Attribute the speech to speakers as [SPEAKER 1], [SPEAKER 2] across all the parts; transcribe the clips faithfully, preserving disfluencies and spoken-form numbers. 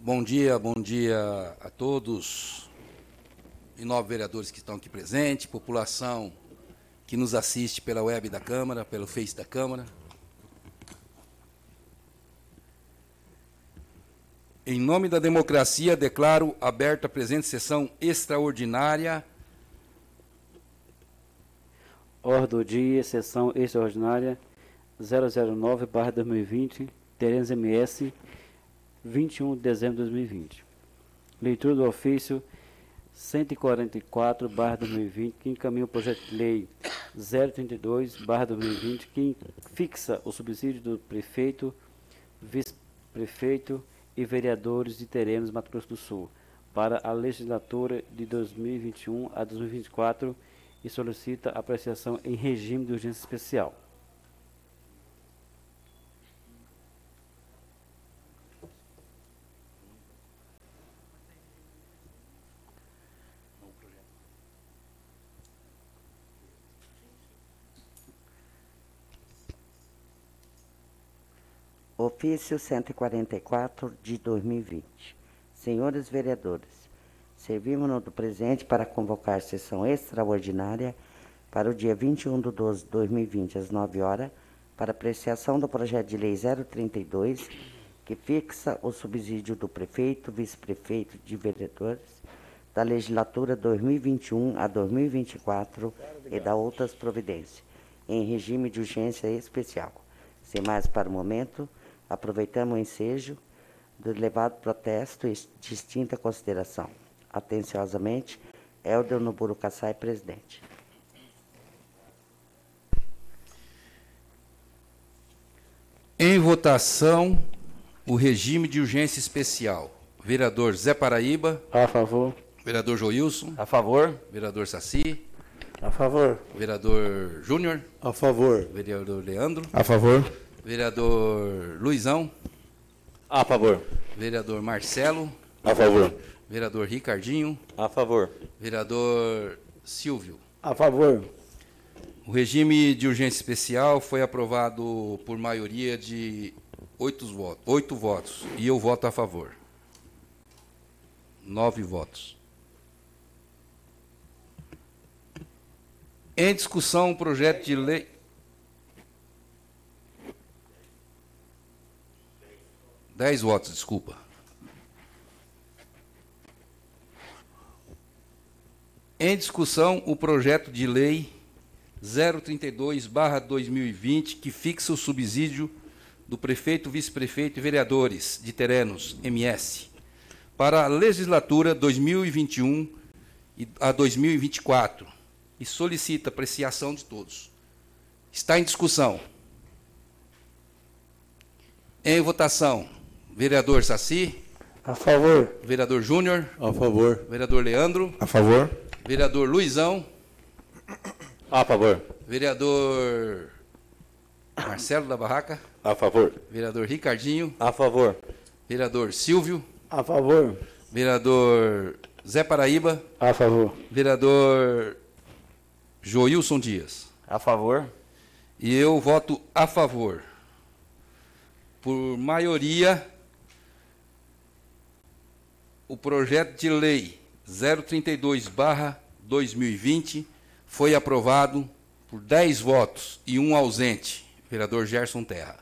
[SPEAKER 1] Bom dia, bom dia a todos e nove vereadores que estão aqui presentes, população que nos assiste pela web da Câmara, pelo Face da Câmara. Em nome da democracia, declaro aberta a presente sessão extraordinária.
[SPEAKER 2] Ordem do dia, sessão extraordinária zero zero nove barra dois mil e vinte, Terenos M S, vinte e um de dezembro de dois mil e vinte. Leitura do ofício cento e quarenta e quatro barra dois mil e vinte, que encaminha o projeto de lei zero trinta e dois barra dois mil e vinte, que fixa o subsídio do prefeito, vice-prefeito e vereadores de Terenos, Mato Grosso do Sul, para a legislatura de dois mil e vinte e um a dois mil e vinte e quatro e solicita apreciação em regime de urgência especial.
[SPEAKER 3] Ofício cento e quarenta e quatro de dois mil e vinte. Senhores vereadores, servimos-nos do presente para convocar sessão extraordinária para o dia vinte e um de doze de dois mil e vinte, às nove horas, para apreciação do projeto de lei zero trinta e dois, que fixa o subsídio do prefeito, vice-prefeito de vereadores da legislatura dois mil e vinte e um a dois mil e vinte e quatro e da outras providências, em regime de urgência especial. Sem mais para o momento, aproveitamos o ensejo do elevado protesto e distinta consideração. Atenciosamente, Helder Noburo Kassai, presidente.
[SPEAKER 1] Em votação, o regime de urgência especial. Vereador Zé Paraíba.
[SPEAKER 2] A favor.
[SPEAKER 1] Vereador Joilson.
[SPEAKER 4] A favor.
[SPEAKER 1] Vereador Saci.
[SPEAKER 2] A favor.
[SPEAKER 1] Vereador Júnior.
[SPEAKER 5] A favor.
[SPEAKER 1] Vereador Leandro.
[SPEAKER 5] A favor.
[SPEAKER 1] Vereador Luizão.
[SPEAKER 4] A favor.
[SPEAKER 1] Vereador Marcelo.
[SPEAKER 4] A favor.
[SPEAKER 1] Vereador Ricardinho.
[SPEAKER 4] A favor.
[SPEAKER 1] Vereador Silvio.
[SPEAKER 2] A favor.
[SPEAKER 1] O regime de urgência especial foi aprovado por maioria de oito votos, oito votos, e eu voto a favor. Nove votos. Em discussão, o projeto de lei... Dez votos, desculpa. Em discussão, o projeto de lei zero trinta e dois barra dois mil e vinte, que fixa o subsídio do prefeito, vice-prefeito e vereadores de Terenos, M S, para a legislatura dois mil e vinte e um a dois mil e vinte e quatro, e solicita apreciação de todos. Está em discussão. Em votação, vereador Saci.
[SPEAKER 2] A favor.
[SPEAKER 1] Vereador Júnior.
[SPEAKER 5] A favor.
[SPEAKER 1] Vereador Leandro.
[SPEAKER 5] A favor.
[SPEAKER 1] Vereador Luizão.
[SPEAKER 4] A favor.
[SPEAKER 1] Vereador Marcelo da Barraca.
[SPEAKER 4] A favor.
[SPEAKER 1] Vereador Ricardinho.
[SPEAKER 4] A favor.
[SPEAKER 1] Vereador Silvio.
[SPEAKER 2] A favor.
[SPEAKER 1] Vereador Zé Paraíba.
[SPEAKER 2] A favor.
[SPEAKER 1] Vereador Joilson Dias.
[SPEAKER 4] A favor.
[SPEAKER 1] E eu voto a favor. Por maioria, o projeto de lei zero trinta e dois barra dois mil e vinte foi aprovado por dez votos e um ausente, vereador Gerson Terra.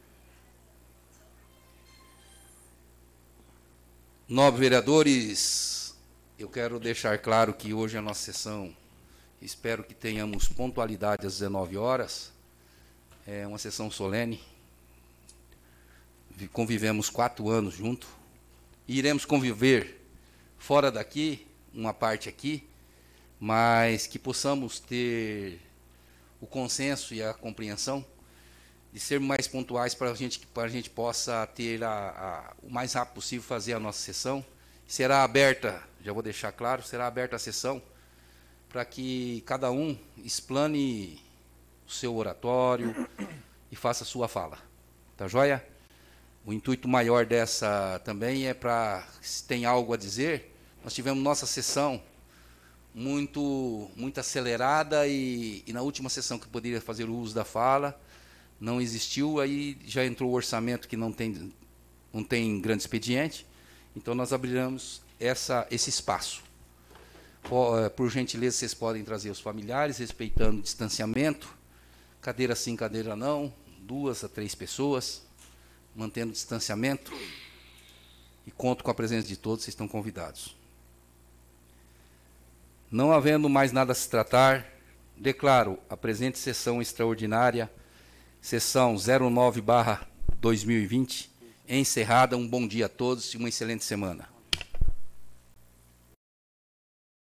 [SPEAKER 1] Nove vereadores, eu quero deixar claro que hoje a nossa sessão, espero que tenhamos pontualidade às dezenove horas, é uma sessão solene, convivemos quatro anos juntos, e iremos conviver fora daqui, uma parte aqui, mas que possamos ter o consenso e a compreensão de sermos mais pontuais para a gente, para a gente possa ter a, a, o mais rápido possível fazer a nossa sessão. Será aberta, já vou deixar claro, será aberta a sessão para que cada um explane o seu oratório e faça a sua fala. Tá joia? O intuito maior dessa também é para, se tem algo a dizer, nós tivemos nossa sessão muito, muito acelerada e, e na última sessão que poderia fazer o uso da fala, não existiu, aí já entrou o orçamento que não tem, não tem grande expediente, Então, nós abriremos essa, esse espaço. Por, por gentileza, vocês podem trazer os familiares, respeitando o distanciamento. Cadeira sim, cadeira não. Duas a três pessoas, mantendo o distanciamento. E conto com a presença de todos, vocês estão convidados. Não havendo mais nada a se tratar, declaro a presente sessão extraordinária, sessão zero nove barra dois mil e vinte, encerrada. Um bom dia a todos e uma excelente semana.